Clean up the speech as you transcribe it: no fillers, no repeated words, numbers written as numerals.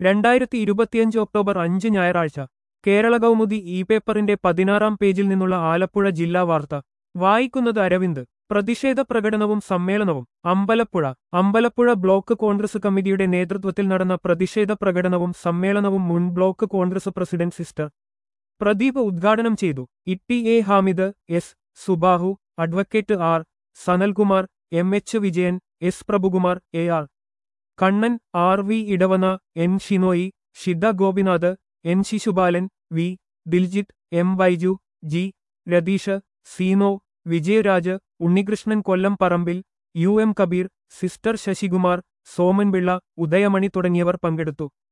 2025 October 5 ഞായറാഴ്ച Kerala Kaumudi E പേപ്പറിന്റെ 16-ാം പേജിൽ നിന്നുള്ള ആലപ്പുഴ ജില്ലാ വാർത്ത വായിക്കുന്നത് അരവിന്ദ്. പ്രതിഷേധ പ്രകടനവും സമ്മേളനവും അമ്പലപ്പുഴ ബ്ലോക്ക് കോൺഗ്രസ് കമ്മിറ്റിയുടെ നേതൃത്വത്തിൽ നടന്ന പ്രതിഷേധ പ്രകടനവും സമ്മേളനവും മുൻ block Congress president sister Pradeep ഉദ്ഘാടനം ചെയ്തു. E A Hamid, S Subahu, advocate R Sanalkumar, M H Vijayan, S Prabhukumar, A R Kannan, R V Edavana, N Shinoy, Shitha Gopinath, N Sisupalan, V Diljith, M Baiju, G Ratheesh, Seeno, Vijayaraj, Unnikrishnan Kollam Parambil, U M Kabeer, sister Sasikumar, Somanpillai, Udayamani തുടങ്ങിയവർ പങ്കെടുത്തു.